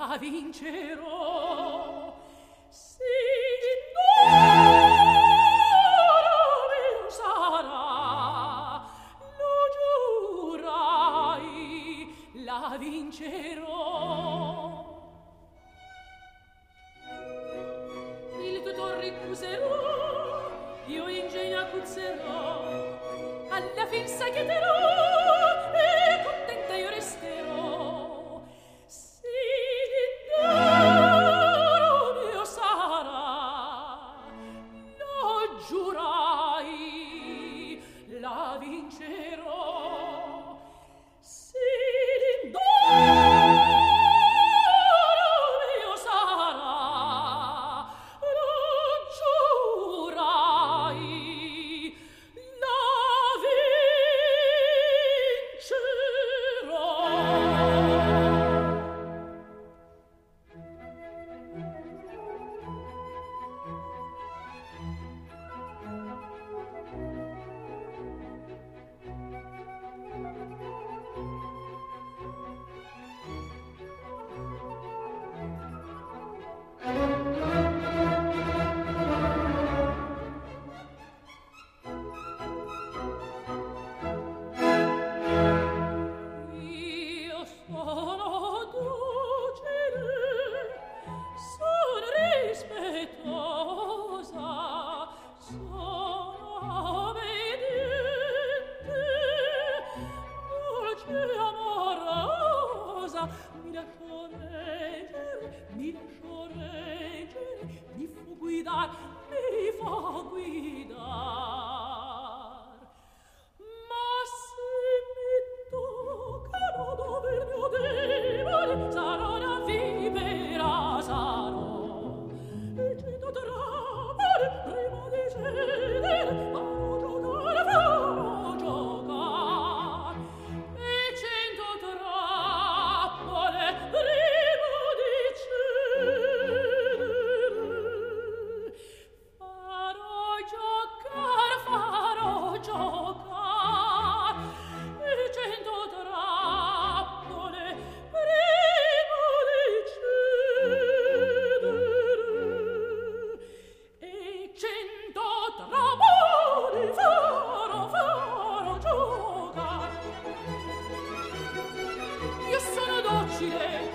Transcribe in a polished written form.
la vincerò. Signora mio sarà, lo giurai, la vincerò. Il tutor ricuserò, io ingegno accuzzerò, alla fin s'acchieterò e contenta io resterò. Signora mio sarà, lo giurai, la vincerò. Signora mio sarà, lo giurai, la Io sono docile, sono rispettosa, sono obbediente, dolce e amorosa, mi lascio reggere, mi fa guidar, mi fa guidar. Ma se mi toccano dove il mio debole sarò una vipera, sarò e cento trappole prima di cedere farò giocar e cento trappole prima di cedere farò giocar e cento trappole prima di cedere e cento trappole farò giocar. Io sono docile,